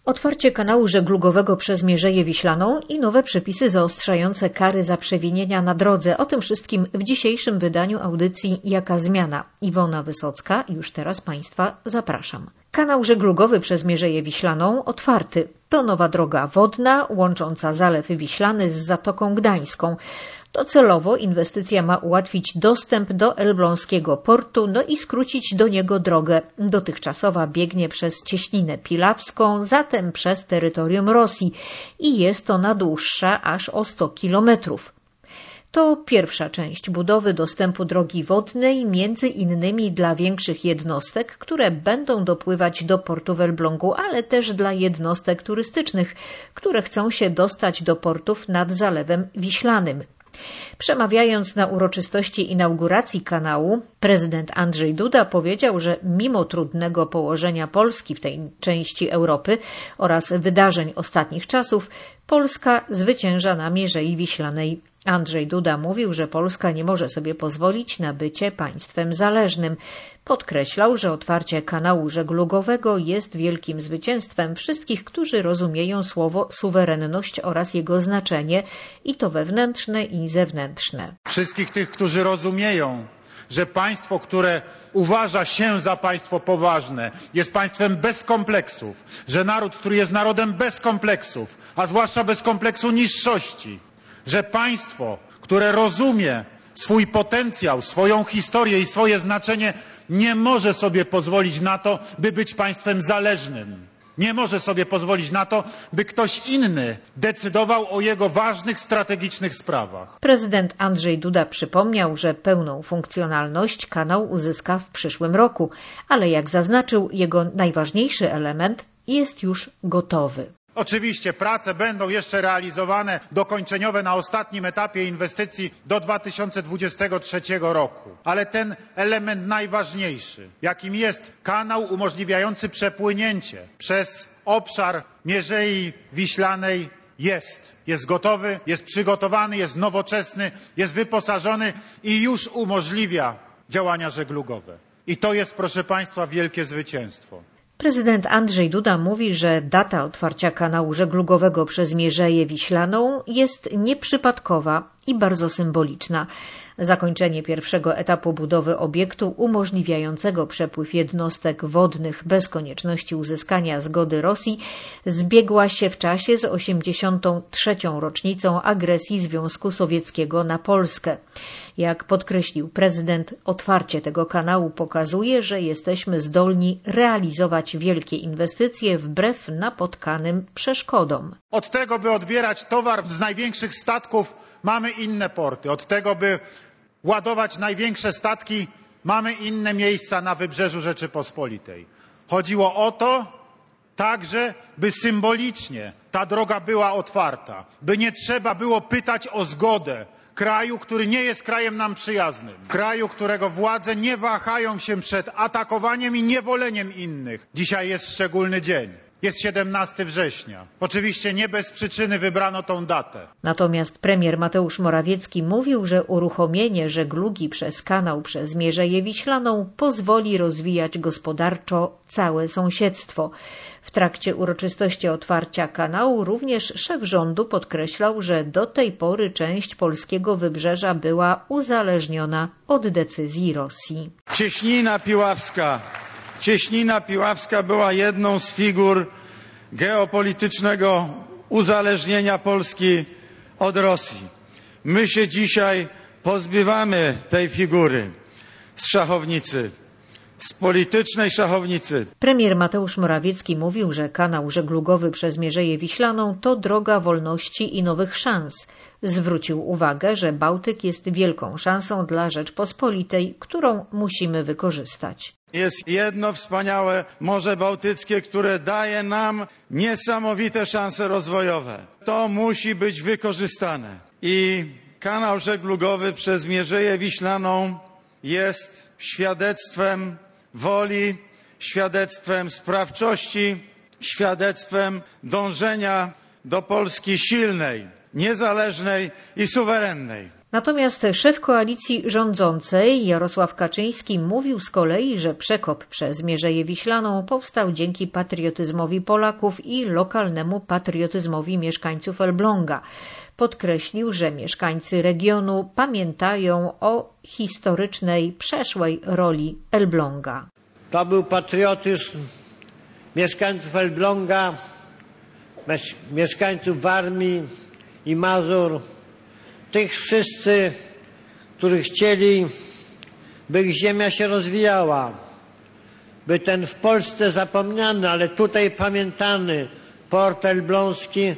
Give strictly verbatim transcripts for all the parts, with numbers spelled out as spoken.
Otwarcie kanału żeglugowego przez Mierzeję Wiślaną i nowe przepisy zaostrzające kary za przewinienia na drodze. O tym wszystkim w dzisiejszym wydaniu audycji Jaka zmiana? Iwona Wysocka, już teraz Państwa zapraszam. Kanał żeglugowy przez Mierzeję Wiślaną otwarty. To nowa droga wodna łącząca Zalew Wiślany z Zatoką Gdańską. Docelowo inwestycja ma ułatwić dostęp do elbląskiego portu, no i skrócić do niego drogę. Dotychczasowa biegnie przez Cieśninę Pilawską, zatem przez terytorium Rosji i jest ona dłuższa aż o sto kilometrów. To pierwsza część budowy dostępu drogi wodnej, między innymi dla większych jednostek, które będą dopływać do portu w Elblągu, ale też dla jednostek turystycznych, które chcą się dostać do portów nad Zalewem Wiślanym. Przemawiając na uroczystości inauguracji kanału, prezydent Andrzej Duda powiedział, że mimo trudnego położenia Polski w tej części Europy oraz wydarzeń ostatnich czasów, Polska zwycięża na Mierzei Wiślanej. Andrzej Duda mówił, że Polska nie może sobie pozwolić na bycie państwem zależnym. Podkreślał, że otwarcie kanału żeglugowego jest wielkim zwycięstwem wszystkich, którzy rozumieją słowo suwerenność oraz jego znaczenie, i to wewnętrzne i zewnętrzne. Wszystkich tych, którzy rozumieją, że państwo, które uważa się za państwo poważne, jest państwem bez kompleksów, że naród, który jest narodem bez kompleksów, a zwłaszcza bez kompleksu niższości, że państwo, które rozumie swój potencjał, swoją historię i swoje znaczenie, nie może sobie pozwolić na to, by być państwem zależnym. Nie może sobie pozwolić na to, by ktoś inny decydował o jego ważnych, strategicznych sprawach. Prezydent Andrzej Duda przypomniał, że pełną funkcjonalność kanał uzyska w przyszłym roku, ale jak zaznaczył, jego najważniejszy element jest już gotowy. Oczywiście prace będą jeszcze realizowane, dokończeniowe na ostatnim etapie inwestycji do dwa tysiące dwudziestego trzeciego roku. Ale ten element najważniejszy, jakim jest kanał umożliwiający przepłynięcie przez obszar Mierzei Wiślanej, jest. Jest gotowy, jest przygotowany, jest nowoczesny, jest wyposażony i już umożliwia działania żeglugowe. I to jest, proszę Państwa, wielkie zwycięstwo. Prezydent Andrzej Duda mówi, że data otwarcia kanału żeglugowego przez Mierzeję Wiślaną jest nieprzypadkowa i bardzo symboliczna. Zakończenie pierwszego etapu budowy obiektu umożliwiającego przepływ jednostek wodnych bez konieczności uzyskania zgody Rosji zbiegła się w czasie z osiemdziesiątą trzecią rocznicą agresji Związku Sowieckiego na Polskę. Jak podkreślił prezydent, otwarcie tego kanału pokazuje, że jesteśmy zdolni realizować wielkie inwestycje wbrew napotkanym przeszkodom. Od tego, by odbierać towar z największych statków, mamy inne porty. Od tego, by ładować największe statki, mamy inne miejsca na wybrzeżu Rzeczypospolitej. Chodziło o to także, by symbolicznie ta droga była otwarta, by nie trzeba było pytać o zgodę kraju, który nie jest krajem nam przyjaznym, kraju, którego władze nie wahają się przed atakowaniem i niewoleniem innych. Dzisiaj jest szczególny dzień. Jest siedemnastego września. Oczywiście nie bez przyczyny wybrano tą datę. Natomiast premier Mateusz Morawiecki mówił, że uruchomienie żeglugi przez kanał przez Mierzeję Wiślaną pozwoli rozwijać gospodarczo całe sąsiedztwo. W trakcie uroczystości otwarcia kanału również szef rządu podkreślał, że do tej pory część polskiego wybrzeża była uzależniona od decyzji Rosji. Cieśnina Piławska. Cieśnina Piławska była jedną z figur geopolitycznego uzależnienia Polski od Rosji. My się dzisiaj pozbywamy tej figury z szachownicy, z politycznej szachownicy. Premier Mateusz Morawiecki mówił, że kanał żeglugowy przez Mierzeję Wiślaną to droga wolności i nowych szans. Zwrócił uwagę, że Bałtyk jest wielką szansą dla Rzeczpospolitej, którą musimy wykorzystać. Jest jedno wspaniałe Morze Bałtyckie, które daje nam niesamowite szanse rozwojowe. To musi być wykorzystane. I kanał żeglugowy przez Mierzeję Wiślaną jest świadectwem woli, świadectwem sprawczości, świadectwem dążenia do Polski silnej, niezależnej i suwerennej. Natomiast szef koalicji rządzącej Jarosław Kaczyński mówił z kolei, że przekop przez Mierzeję Wiślaną powstał dzięki patriotyzmowi Polaków i lokalnemu patriotyzmowi mieszkańców Elbląga. Podkreślił, że mieszkańcy regionu pamiętają o historycznej, przeszłej roli Elbląga. To był patriotyzm mieszkańców Elbląga, mieszkańców Warmii i Mazur, tych wszyscy, którzy chcieli, by ich ziemia się rozwijała, by ten w Polsce zapomniany, ale tutaj pamiętany port elbląski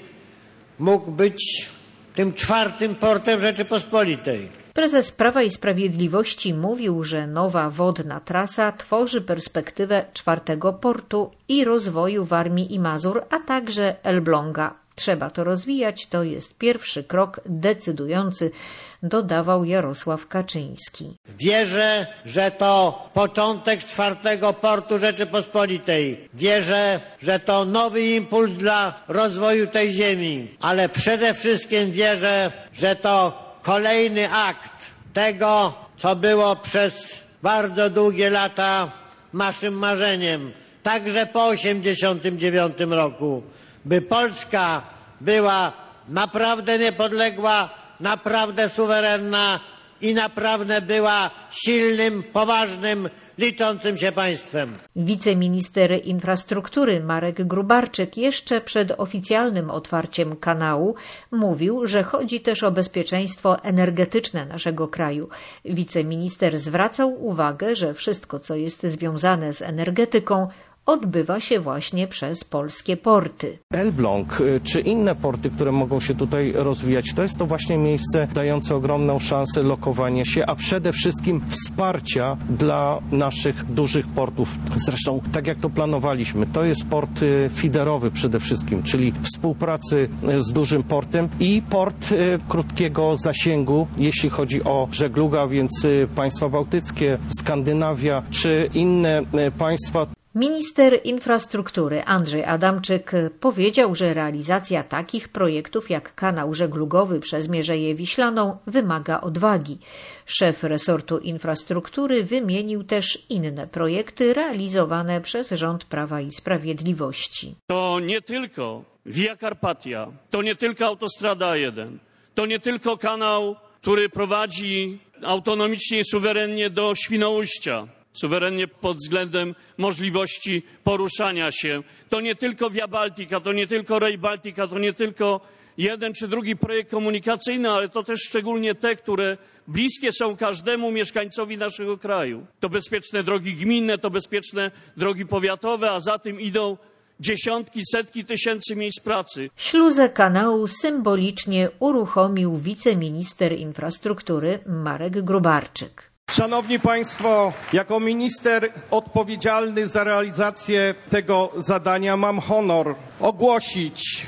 mógł być tym czwartym portem Rzeczypospolitej. Prezes Prawa i Sprawiedliwości mówił, że nowa wodna trasa tworzy perspektywę czwartego portu i rozwoju Warmii i Mazur, a także Elbląga. Trzeba to rozwijać, to jest pierwszy krok decydujący, dodawał Jarosław Kaczyński. Wierzę, że to początek czwartego portu Rzeczypospolitej. Wierzę, że to nowy impuls dla rozwoju tej ziemi, ale przede wszystkim wierzę, że to kolejny akt tego, co było przez bardzo długie lata naszym marzeniem, także po osiemdziesiątym dziewiątym roku, by Polska była naprawdę niepodległa, naprawdę suwerenna i naprawdę była silnym, poważnym, liczącym się państwem. Wiceminister infrastruktury Marek Grubarczyk jeszcze przed oficjalnym otwarciem kanału mówił, że chodzi też o bezpieczeństwo energetyczne naszego kraju. Wiceminister zwracał uwagę, że wszystko, co jest związane z energetyką, odbywa się właśnie przez polskie porty. Elbląg czy inne porty, które mogą się tutaj rozwijać, to jest to właśnie miejsce dające ogromną szansę lokowania się, a przede wszystkim wsparcia dla naszych dużych portów. Zresztą tak jak to planowaliśmy, to jest port feederowy przede wszystkim, czyli współpracy z dużym portem i port krótkiego zasięgu, jeśli chodzi o żeglugę, więc państwa bałtyckie, Skandynawia czy inne państwa. Minister infrastruktury Andrzej Adamczyk powiedział, że realizacja takich projektów jak kanał żeglugowy przez Mierzeję Wiślaną wymaga odwagi. Szef resortu infrastruktury wymienił też inne projekty realizowane przez rząd Prawa i Sprawiedliwości. To nie tylko Via Carpatia, to nie tylko autostrada A jeden, to nie tylko kanał, który prowadzi autonomicznie i suwerennie do Świnoujścia. Suwerennie pod względem możliwości poruszania się. To nie tylko Via Baltica, to nie tylko Rail Baltica, to nie tylko jeden czy drugi projekt komunikacyjny, ale to też szczególnie te, które bliskie są każdemu mieszkańcowi naszego kraju. To bezpieczne drogi gminne, to bezpieczne drogi powiatowe, a za tym idą dziesiątki, setki tysięcy miejsc pracy. Śluzę kanału symbolicznie uruchomił wiceminister infrastruktury Marek Grubarczyk. Szanowni Państwo, jako minister odpowiedzialny za realizację tego zadania mam honor ogłosić,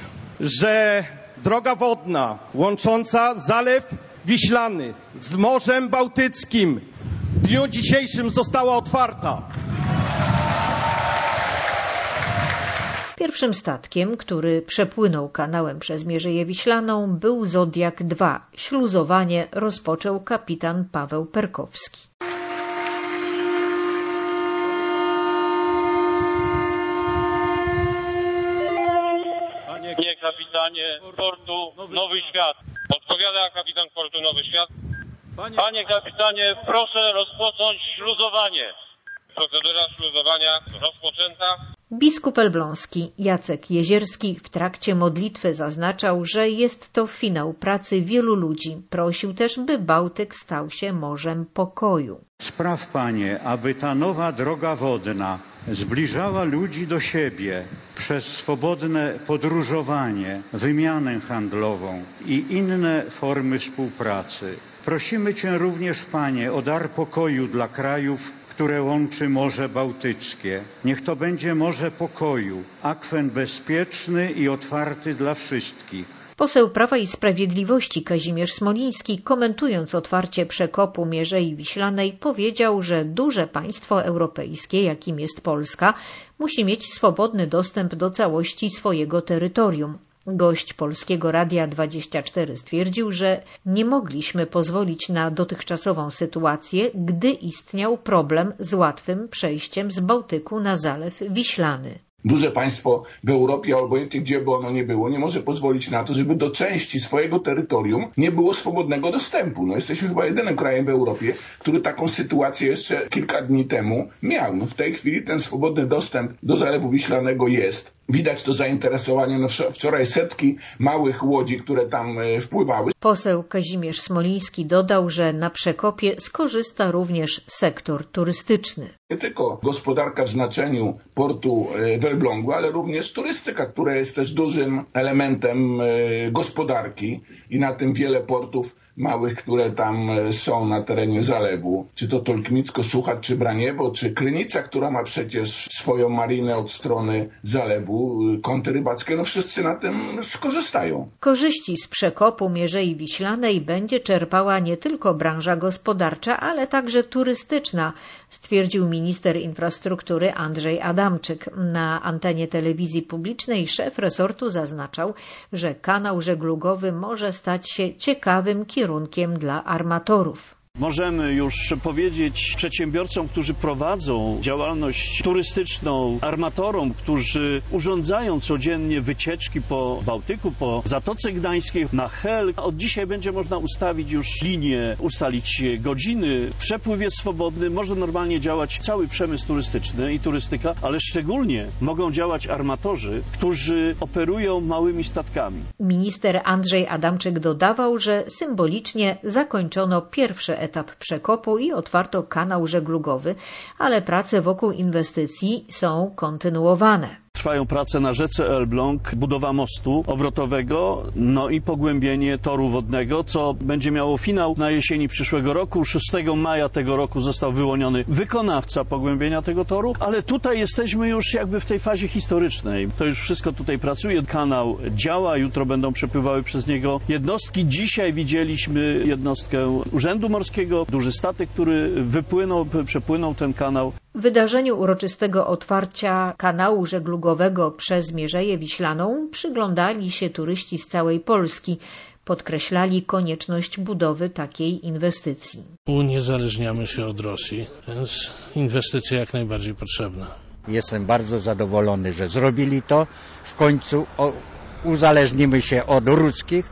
że droga wodna łącząca Zalew Wiślany z Morzem Bałtyckim w dniu dzisiejszym została otwarta. Pierwszym statkiem, który przepłynął kanałem przez Mierzeję Wiślaną, był Zodiak dwa. Śluzowanie rozpoczął kapitan Paweł Perkowski. Panie kapitanie portu Nowy Świat. Odpowiada kapitan portu Nowy Świat. Panie kapitanie, proszę rozpocząć śluzowanie. Procedura śluzowania rozpoczęta. Biskup elbląski Jacek Jezierski w trakcie modlitwy zaznaczał, że jest to finał pracy wielu ludzi. Prosił też, by Bałtyk stał się morzem pokoju. Spraw, Panie, aby ta nowa droga wodna zbliżała ludzi do siebie przez swobodne podróżowanie, wymianę handlową i inne formy współpracy. Prosimy Cię również, Panie, o dar pokoju dla krajów, które łączy Morze Bałtyckie. Niech to będzie morze pokoju, akwen bezpieczny i otwarty dla wszystkich. Poseł Prawa i Sprawiedliwości Kazimierz Smoliński, komentując otwarcie przekopu Mierzei Wiślanej, powiedział, że duże państwo europejskie, jakim jest Polska, musi mieć swobodny dostęp do całości swojego terytorium. Gość Polskiego Radia dwadzieścia cztery stwierdził, że nie mogliśmy pozwolić na dotychczasową sytuację, gdy istniał problem z łatwym przejściem z Bałtyku na Zalew Wiślany. Duże państwo w Europie, obojętnie gdzie by ono nie było, nie może pozwolić na to, żeby do części swojego terytorium nie było swobodnego dostępu. No, jesteśmy chyba jedynym krajem w Europie, który taką sytuację jeszcze kilka dni temu miał. No, w tej chwili ten swobodny dostęp do Zalewu Wiślanego jest. Widać to zainteresowanie. No, wczoraj setki małych łodzi, które tam wpływały. Poseł Kazimierz Smoliński dodał, że na przekopie skorzysta również sektor turystyczny. Nie tylko gospodarka w znaczeniu portu w Elblągu, ale również turystyka, która jest też dużym elementem gospodarki i na tym wiele portów małych, które tam są na terenie zalewu. Czy to Tolkmicko-Suchacz, czy Braniewo, czy Krynica, która ma przecież swoją marinę od strony zalewu, kąty rybackie, no wszyscy na tym skorzystają. Korzyści z przekopu Mierzei Wiślanej będzie czerpała nie tylko branża gospodarcza, ale także turystyczna, stwierdził minister infrastruktury Andrzej Adamczyk. Na antenie telewizji publicznej szef resortu zaznaczał, że kanał żeglugowy może stać się ciekawym kierunkiem dla armatorów. Możemy już powiedzieć przedsiębiorcom, którzy prowadzą działalność turystyczną, armatorom, którzy urządzają codziennie wycieczki po Bałtyku, po Zatoce Gdańskiej, na Hel. Od dzisiaj będzie można ustawić już linię, ustalić godziny. Przepływ jest swobodny, może normalnie działać cały przemysł turystyczny i turystyka, ale szczególnie mogą działać armatorzy, którzy operują małymi statkami. Minister Andrzej Adamczyk dodawał, że symbolicznie zakończono pierwsze etap przekopu i otwarto kanał żeglugowy, ale prace wokół inwestycji są kontynuowane. Trwają prace na rzece Elbląg, budowa mostu obrotowego, no i pogłębienie toru wodnego, co będzie miało finał na jesieni przyszłego roku. szóstego maja tego roku został wyłoniony wykonawca pogłębienia tego toru, ale tutaj jesteśmy już jakby w tej fazie historycznej. To już wszystko tutaj pracuje. Kanał działa, jutro będą przepływały przez niego jednostki. Dzisiaj widzieliśmy jednostkę Urzędu Morskiego, duży statek, który wypłynął, przepłynął ten kanał. Wydarzeniu uroczystego otwarcia kanału żeglugowego przez Mierzeję Wiślaną przyglądali się turyści z całej Polski. Podkreślali konieczność budowy takiej inwestycji. Uniezależniamy się od Rosji, więc inwestycja jak najbardziej potrzebna. Jestem bardzo zadowolony, że zrobili to. W końcu uzależnimy się od ruskich.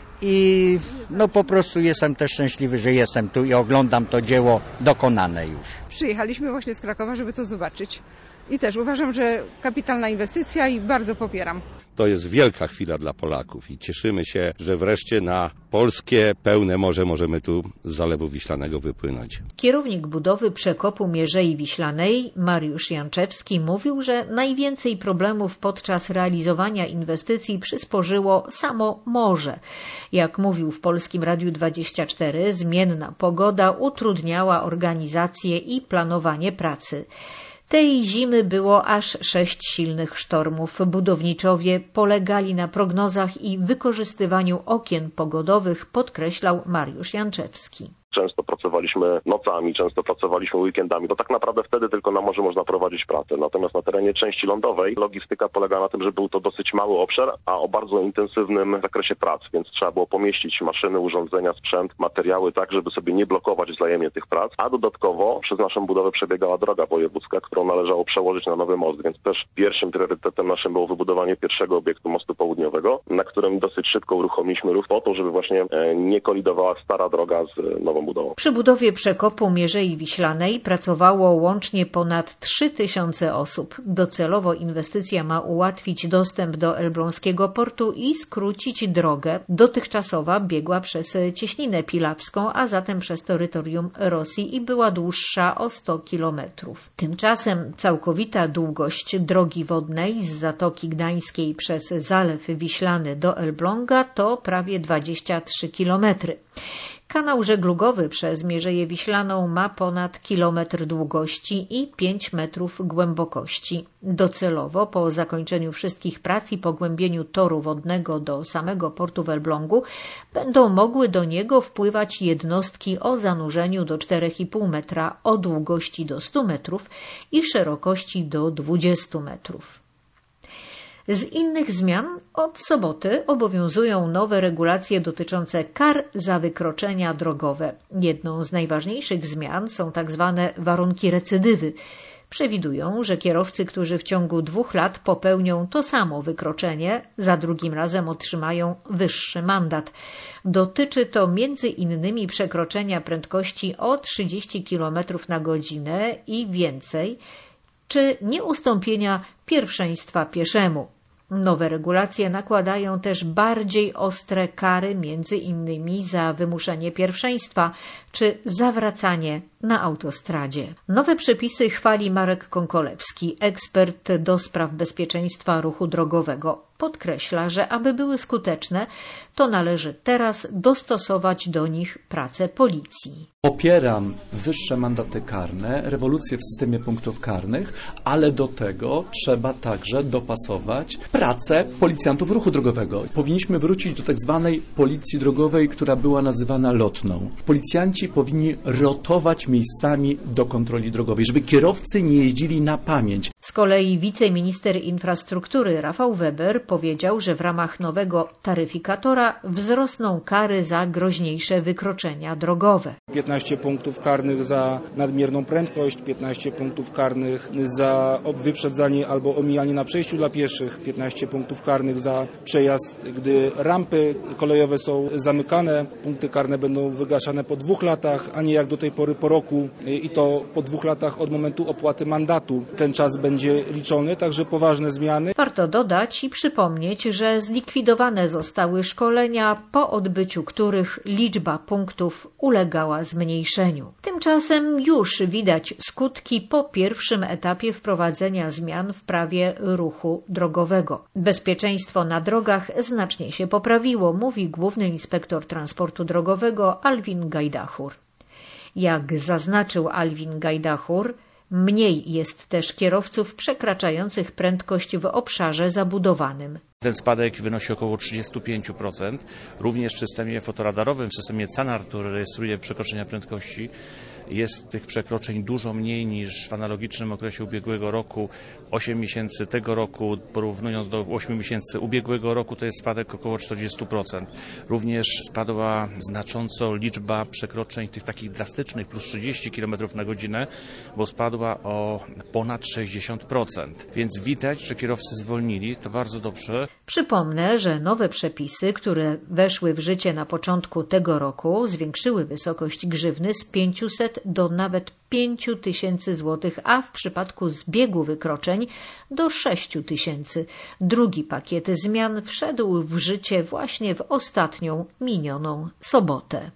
I no po prostu jestem też szczęśliwy, że jestem tu i oglądam to dzieło dokonane już. Przyjechaliśmy właśnie z Krakowa, żeby to zobaczyć. I też uważam, że kapitalna inwestycja i bardzo popieram. To jest wielka chwila dla Polaków i cieszymy się, że wreszcie na polskie pełne morze możemy tu z Zalewu Wiślanego wypłynąć. Kierownik budowy przekopu Mierzei Wiślanej, Mariusz Janczewski, mówił, że najwięcej problemów podczas realizowania inwestycji przysporzyło samo morze. Jak mówił w Polskim Radiu dwadzieścia cztery, zmienna pogoda utrudniała organizację i planowanie pracy. Tej zimy było aż sześć silnych sztormów. Budowniczowie polegali na prognozach i wykorzystywaniu okien pogodowych, podkreślał Mariusz Janczewski. Często pracowaliśmy nocami, często pracowaliśmy weekendami. To tak naprawdę wtedy tylko na morzu można prowadzić pracę. Natomiast na terenie części lądowej logistyka polega na tym, że był to dosyć mały obszar, a o bardzo intensywnym zakresie prac, więc trzeba było pomieścić maszyny, urządzenia, sprzęt, materiały tak, żeby sobie nie blokować wzajemnie tych prac. A dodatkowo przez naszą budowę przebiegała droga wojewódzka, którą należało przełożyć na nowy most, więc też pierwszym priorytetem naszym było wybudowanie pierwszego obiektu mostu południowego, na którym dosyć szybko uruchomiliśmy ruch po to, żeby właśnie nie kolidowała stara droga z nową budową. Przy budowie przekopu Mierzei Wiślanej pracowało łącznie ponad trzy tysiące osób. Docelowo inwestycja ma ułatwić dostęp do elbląskiego portu i skrócić drogę. Dotychczasowa biegła przez Cieśninę Pilawską, a zatem przez terytorium Rosji i była dłuższa o sto kilometrów. Tymczasem całkowita długość drogi wodnej z Zatoki Gdańskiej przez Zalew Wiślany do Elbląga to prawie dwadzieścia trzy kilometry. Kanał żeglugowy przez Mierzeję Wiślaną ma ponad kilometr długości i pięć metrów głębokości. Docelowo po zakończeniu wszystkich prac i pogłębieniu toru wodnego do samego portu w Elblągu będą mogły do niego wpływać jednostki o zanurzeniu do czterech i pół metra, o długości do stu metrów i szerokości do dwudziestu metrów. Z innych zmian od soboty obowiązują nowe regulacje dotyczące kar za wykroczenia drogowe. Jedną z najważniejszych zmian są tak zwane warunki recydywy. Przewidują, że kierowcy, którzy w ciągu dwóch lat popełnią to samo wykroczenie, za drugim razem otrzymają wyższy mandat. Dotyczy to między innymi przekroczenia prędkości o trzydzieści kilometrów na godzinę i więcej, czy nieustąpienia pierwszeństwa pieszemu. Nowe regulacje nakładają też bardziej ostre kary, między innymi za wymuszenie pierwszeństwa czy zawracanie na autostradzie. Nowe przepisy chwali Marek Konkolewski, ekspert do spraw bezpieczeństwa ruchu drogowego. Podkreśla, że aby były skuteczne, to należy teraz dostosować do nich pracę policji. Popieram wyższe mandaty karne, rewolucję w systemie punktów karnych, ale do tego trzeba także dopasować pracę policjantów ruchu drogowego. Powinniśmy wrócić do tak zwanej policji drogowej, która była nazywana lotną. Policjanci powinni rotować miejscami do kontroli drogowej, żeby kierowcy nie jeździli na pamięć. Z kolei wiceminister infrastruktury Rafał Weber powiedział, że w ramach nowego taryfikatora wzrosną kary za groźniejsze wykroczenia drogowe. piętnaście punktów karnych za nadmierną prędkość, piętnaście punktów karnych za wyprzedzanie albo omijanie na przejściu dla pieszych, piętnaście punktów karnych za przejazd, gdy rampy kolejowe są zamykane. Punkty karne będą wygaszane po dwóch latach, a nie jak do tej pory po roku i to po dwóch latach od momentu opłaty mandatu. Ten czas będzie liczony, także poważne zmiany. Warto dodać i przypomnieć, że zlikwidowane zostały szkolenia, po odbyciu których liczba punktów ulegała zmniejszeniu. Tymczasem już widać skutki po pierwszym etapie wprowadzenia zmian w prawie ruchu drogowego. Bezpieczeństwo na drogach znacznie się poprawiło, mówi główny inspektor transportu drogowego Alwin Gajdachur. Jak zaznaczył Alwin Gajdachur, mniej jest też kierowców przekraczających prędkość w obszarze zabudowanym. Ten spadek wynosi około trzydzieści pięć procent. Również w systemie fotoradarowym, w systemie SANAR, który rejestruje przekroczenia prędkości, jest tych przekroczeń dużo mniej niż w analogicznym okresie ubiegłego roku. osiem miesięcy tego roku, porównując do ośmiu miesięcy ubiegłego roku, to jest spadek około czterdzieści procent. Również spadła znacząco liczba przekroczeń tych takich drastycznych, plus trzydzieści kilometrów na godzinę, bo spadła o ponad sześćdziesiąt procent. Więc widać, że kierowcy zwolnili, to bardzo dobrze. Przypomnę, że nowe przepisy, które weszły w życie na początku tego roku, zwiększyły wysokość grzywny z pięciuset do nawet pięciu tysięcy złotych, a w przypadku zbiegu wykroczeń do sześciu tysięcy. Drugi pakiet zmian wszedł w życie właśnie w ostatnią minioną sobotę.